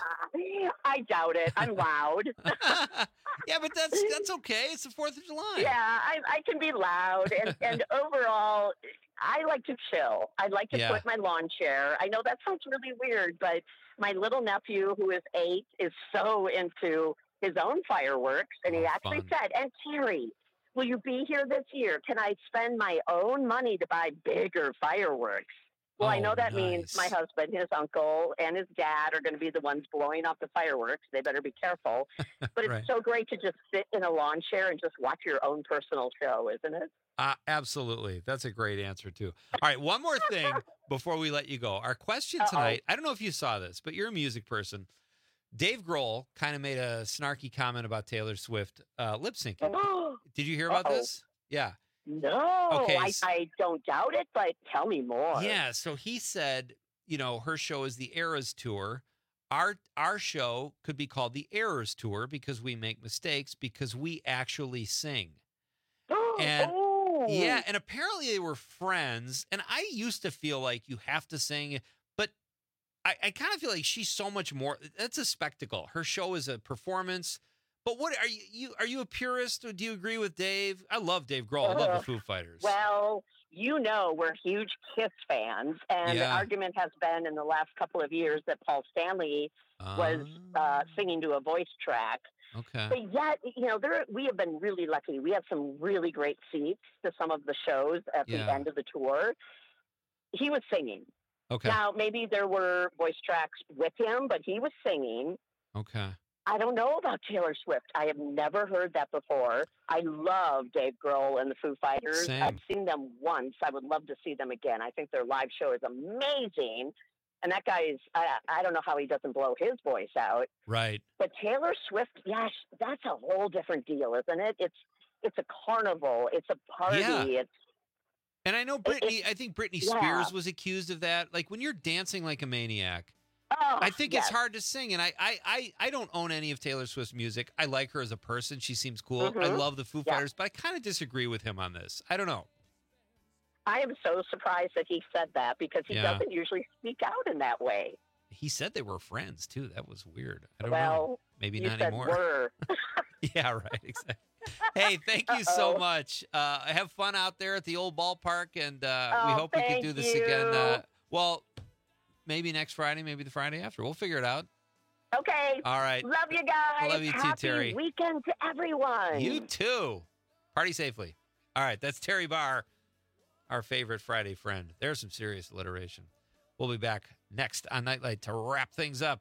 I doubt it. I'm loud. Yeah, but that's okay. It's the 4th of July. Yeah, I can be loud. And overall, I like to chill. I like to Yeah. put my lawn chair. I know that sounds really weird, but my little nephew, who is 8, is so into his own fireworks. And he actually said, and Terry, will you be here this year? Can I spend my own money to buy bigger fireworks? Well, I know that means my husband, his uncle, and his dad are going to be the ones blowing off the fireworks. They better be careful. But it's Right. so great to just sit in a lawn chair and just watch your own personal show, isn't it? Absolutely. That's a great answer, too. All right, one more thing before we let you go. Our question tonight, I don't know if you saw this, but you're a music person. Dave Grohl kind of made a snarky comment about Taylor Swift lip syncing. Did you hear about this? Yeah. No, Okay, I don't doubt it, but tell me more. Yeah, so he said, her show is the Eras Tour. Our show could be called the Errors Tour because we make mistakes because we actually sing. And yeah, and apparently they were friends. And I used to feel like you have to sing, but I kind of feel like she's so much more. That's a spectacle. Her show is a performance. But what are you a purist, or do you agree with Dave? I love Dave Grohl. I love the Foo Fighters. Well, we're huge Kiss fans, and the argument has been in the last couple of years that Paul Stanley was singing to a voice track. Okay. But yet, we have been really lucky. We have some really great seats to some of the shows at the end of the tour. He was singing. Okay. Now, maybe there were voice tracks with him, but he was singing. Okay. I don't know about Taylor Swift. I have never heard that before. I love Dave Grohl and the Foo Fighters. Same. I've seen them once. I would love to see them again. I think their live show is amazing. And that guy is, I don't know how he doesn't blow his voice out. Right. But Taylor Swift, yes, that's a whole different deal, isn't it? It's a carnival. It's a party. Yeah. It's And I know I think Britney Spears was accused of that. Like when you're dancing like a maniac, I think it's hard to sing. And I don't own any of Taylor Swift's music. I like her as a person. She seems cool. I love the Foo Fighters, but I kind of disagree with him on this. I don't know. I am so surprised that he said that because he doesn't usually speak out in that way. He said they were friends too. That was weird. I don't Well, know. Maybe you not said anymore. were. Yeah, right. Exactly. Hey, thank you so much. Have fun out there at the old ballpark, and we hope we can do this again. Well, maybe next Friday, maybe the Friday after. We'll figure it out. Okay. All right. Love you guys. Love you too, Happy Terry. weekend to everyone. You too. Party safely. All right. That's Terry Barr, our favorite Friday friend. There's some serious alliteration. We'll be back next on Nightlight to wrap things up.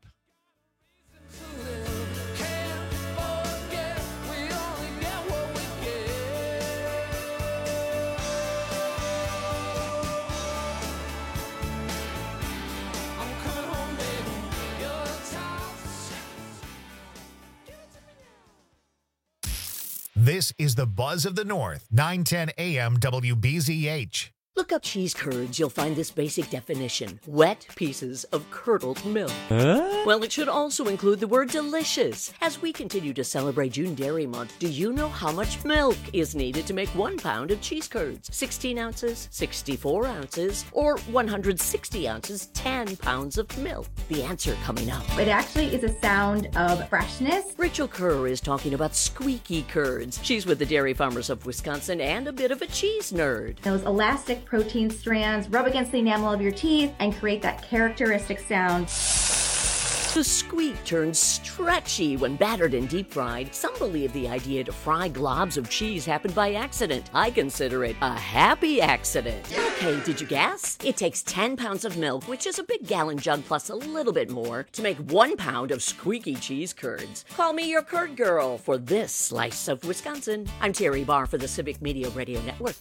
This is the Buzz of the North, 910 AM WBZH. Look up cheese curds, you'll find this basic definition: wet pieces of curdled milk. Huh? Well, it should also include the word delicious. As we continue to celebrate June Dairy Month, do you know how much milk is needed to make 1 pound of cheese curds? 16 ounces, 64 ounces, or 160 ounces, 10 pounds of milk? The answer coming up. It actually is a sound of freshness. Rachel Kerr is talking about squeaky curds. She's with the Dairy Farmers of Wisconsin and a bit of a cheese nerd. Those elastic protein strands rub against the enamel of your teeth and create that characteristic sound. The squeak turns stretchy when battered and deep fried. Some believe the idea to fry globs of cheese happened by accident. I consider it a happy accident. Okay, did you guess? It takes 10 pounds of milk, which is a big gallon jug plus a little bit more, to make 1 pound of squeaky cheese curds. Call me your curd girl for this slice of Wisconsin. I'm Terry Barr for the Civic Media Radio Network.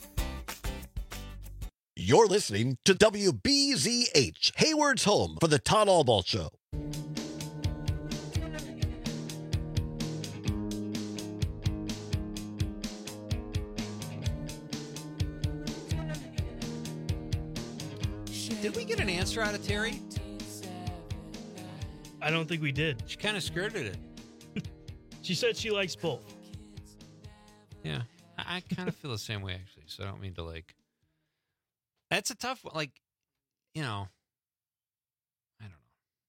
You're listening to WBZH, Hayward's home for the Todd Albaugh Show. Did we get an answer out of Terry? I don't think we did. She kind of skirted it. She said she likes both. Yeah, I kind of feel the same way, actually, so I don't mean to, like... That's a tough one. Like, you know, I don't know.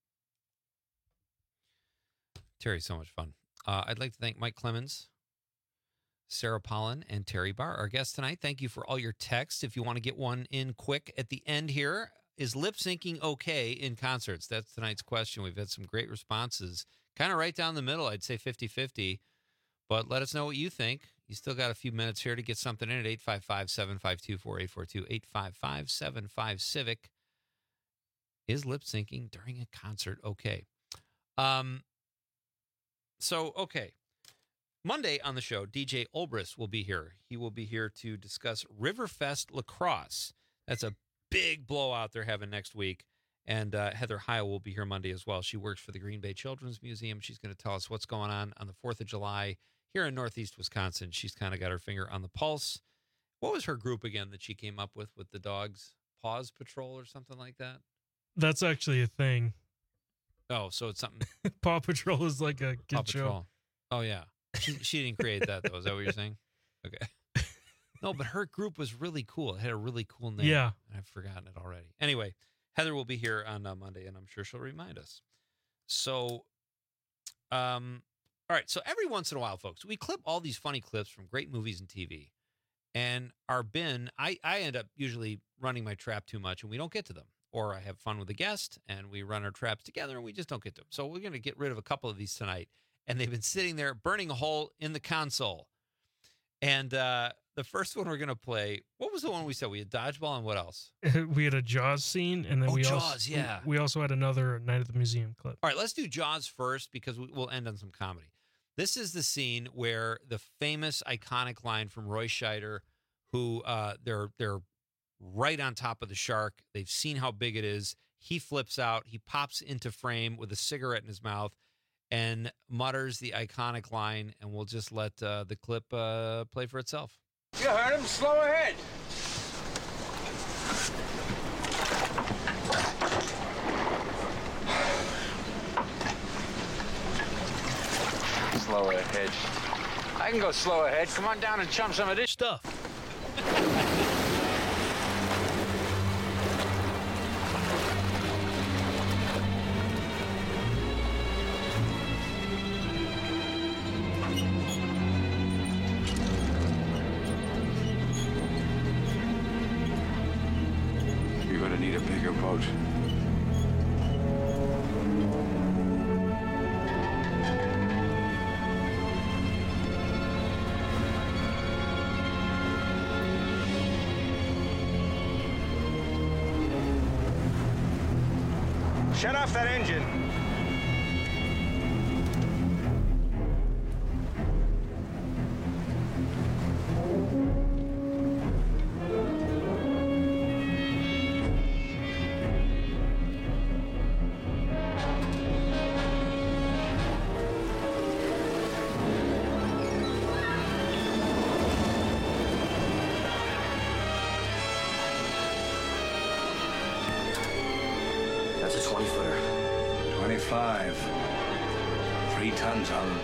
Terry's so much fun. I'd like to thank Mike Clemens, Sarah Pollen, and Terry Barr, our guests tonight. Thank you for all your texts. If you want to get one in quick at the end here, is lip syncing okay in concerts? That's tonight's question. We've had some great responses. Kind of right down the middle, I'd say 50-50. But let us know what you think. You still got a few minutes here to get something in at 855-752-4842, 855-75-CIVIC. Is lip syncing during a concert okay? Okay. Monday on the show, DJ Olbrist will be here. He will be here to discuss Riverfest Lacrosse. That's a big blowout they're having next week. And Heather Heil will be here Monday as well. She works for the Green Bay Children's Museum. She's going to tell us what's going on the 4th of July here in Northeast Wisconsin. She's kind of got her finger on the pulse. What was her group again that she came up with the dogs? Paws Patrol or something like that? That's actually a thing. Oh, so it's something. Paw Patrol is like a Paw kid show. Patrol. Oh, yeah. She didn't create that, though. Is that what you're saying? Okay. No, but her group was really cool. It had a really cool name. Yeah. I've forgotten it already. Anyway, Heather will be here on Monday, and I'm sure she'll remind us. So, all right, so every once in a while, folks, we clip all these funny clips from great movies and TV. And our bin, I end up usually running my trap too much, and we don't get to them. Or I have fun with a guest, and we run our traps together, and we just don't get to them. So we're going to get rid of a couple of these tonight. And they've been sitting there burning a hole in the console. And the first one we're going to play, what was the one we said? We had Dodgeball and what else? We had a Jaws scene, and then we also had another Night at the Museum clip. All right, let's do Jaws first because we'll end on some comedy. This is the scene where the famous, iconic line from Roy Scheider, who they're right on top of the shark. They've seen how big it is. He flips out. He pops into frame with a cigarette in his mouth and mutters the iconic line, and we'll just let the clip play for itself. You heard him. Slow ahead. Slow ahead. I can go slow ahead. Come on down and chum some of this stuff. You're gonna need a bigger boat. Shut off that engine. a 20-footer. 25. 3 tons on.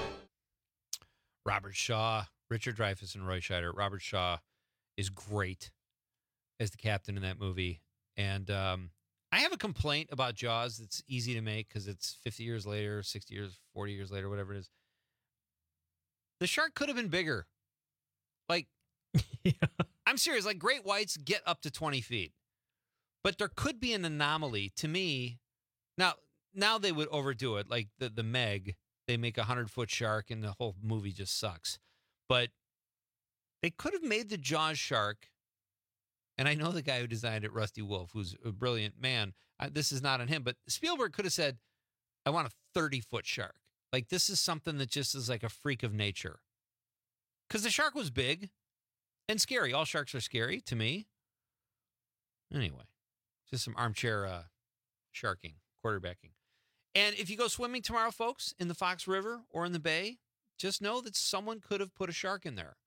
Robert Shaw, Richard Dreyfuss, and Roy Scheider. Robert Shaw is great as the captain in that movie. And I have a complaint about Jaws that's easy to make because it's 50 years later, 60 years, 40 years later, whatever it is. The shark could have been bigger. Like, I'm serious. Like, great whites get up to 20 feet. But there could be an anomaly to me. Now they would overdo it. Like the Meg, they make a 100-foot shark and the whole movie just sucks. But they could have made the Jaws shark. And I know the guy who designed it, Rusty Wolf, who's a brilliant man. This is not on him, but Spielberg could have said, I want a 30-foot shark. Like, this is something that just is like a freak of nature. Because the shark was big and scary. All sharks are scary to me. Anyway, just some armchair sharking, quarterbacking. And if you go swimming tomorrow, folks, in the Fox River or in the Bay, just know that someone could have put a shark in there.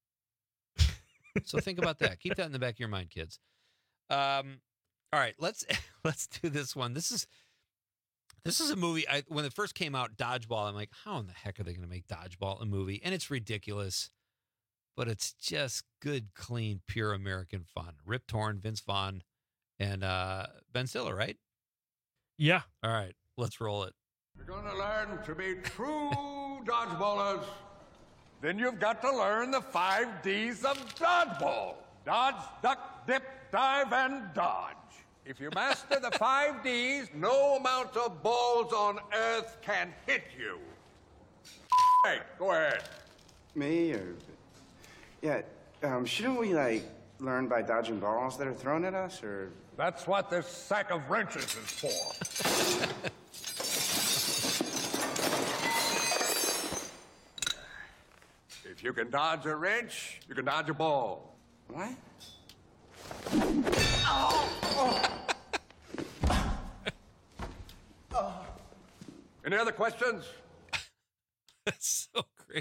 So think about that. Keep that in the back of your mind, kids. All right, let's do this one. This is a movie. When it first came out, Dodgeball, I'm like, how in the heck are they going to make Dodgeball a movie? And it's ridiculous, but it's just good, clean, pure American fun. Rip Torn, Vince Vaughn, and Ben Stiller, right? Yeah. All right, let's roll it. You're going to learn to be true dodgeballers. Then you've got to learn the 5 Ds of dodgeball. Dodge, duck, dip, dive, and dodge. If you master the 5 Ds, no amount of balls on earth can hit you. Hey, go ahead. Me or... Yeah, shouldn't we, learn by dodging balls that are thrown at us, or... That's what this sack of wrenches is for. If you can dodge a wrench, you can dodge a ball. What? Any other questions? That's so great.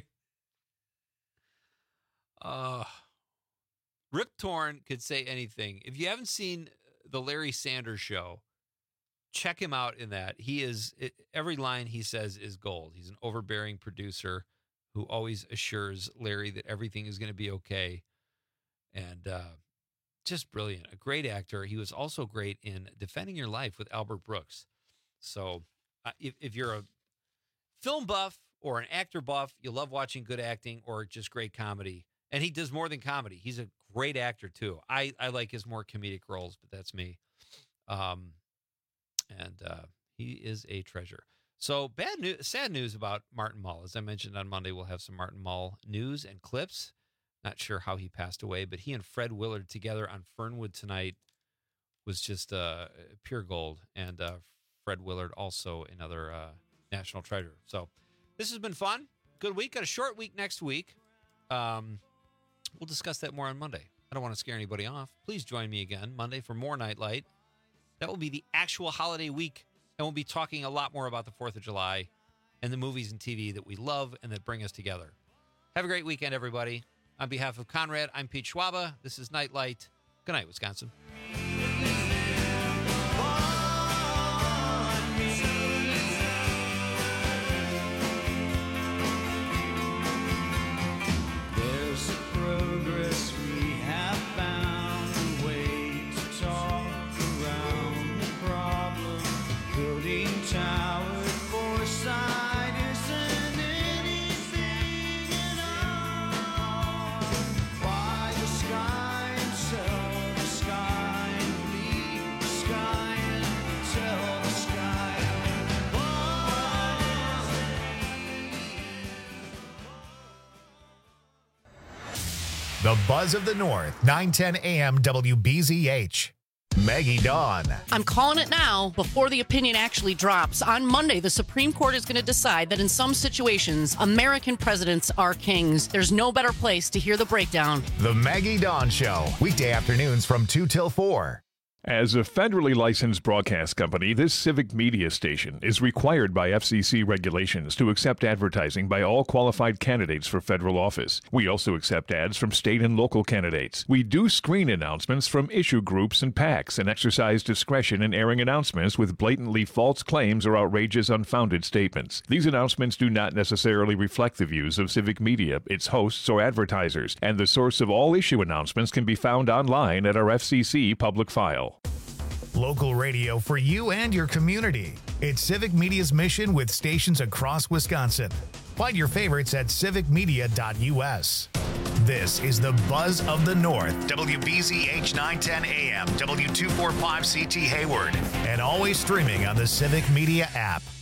Rip Torn could say anything. If you haven't seen the Larry Sanders Show, check him out in that. Every line he says is gold. He's an overbearing producer who always assures Larry that everything is going to be okay. And just brilliant. A great actor. He was also great in Defending Your Life with Albert Brooks. So if you're a film buff or an actor buff, you love watching good acting or just great comedy. And he does more than comedy. He's a great actor, too. I like his more comedic roles, but that's me. He is a treasure. So sad news about Martin Mull. As I mentioned on Monday, we'll have some Martin Mull news and clips. Not sure how he passed away, but he and Fred Willard together on Fernwood tonight was just pure gold. And Fred Willard also another national treasure. So this has been fun. Good week. Got a short week next week. We'll discuss that more on Monday. I don't want to scare anybody off. Please join me again Monday for more Nightlight. That will be the actual holiday week. And we'll be talking a lot more about the 4th of July and the movies and TV that we love and that bring us together. Have a great weekend, everybody. On behalf of Conrad, I'm Pete Schwaba. This is Nightlight. Good night, Wisconsin. There's a progress we have found, a way to talk around the problem. Building towers foresight isn't anything at all. Buy the sky and sell the sky and leave the sky and tell the sky. The Buzz of the North, 910 AM WBZH. Maggie Dawn. I'm calling it now before the opinion actually drops. On Monday, the Supreme Court is going to decide that in some situations, American presidents are kings. There's no better place to hear the breakdown. The Maggie Dawn Show, weekday afternoons from 2 till 4. As a federally licensed broadcast company, this civic media station is required by FCC regulations to accept advertising by all qualified candidates for federal office. We also accept ads from state and local candidates. We do screen announcements from issue groups and PACs and exercise discretion in airing announcements with blatantly false claims or outrageous unfounded statements. These announcements do not necessarily reflect the views of civic media, its hosts, or advertisers, and the source of all issue announcements can be found online at our FCC public file. Local radio for you and your community. It's Civic Media's mission with stations across Wisconsin. Find your favorites at civicmedia.us. This is the Buzz of the North, WBZH 910 AM, W245CT Hayward, and always streaming on the Civic Media app.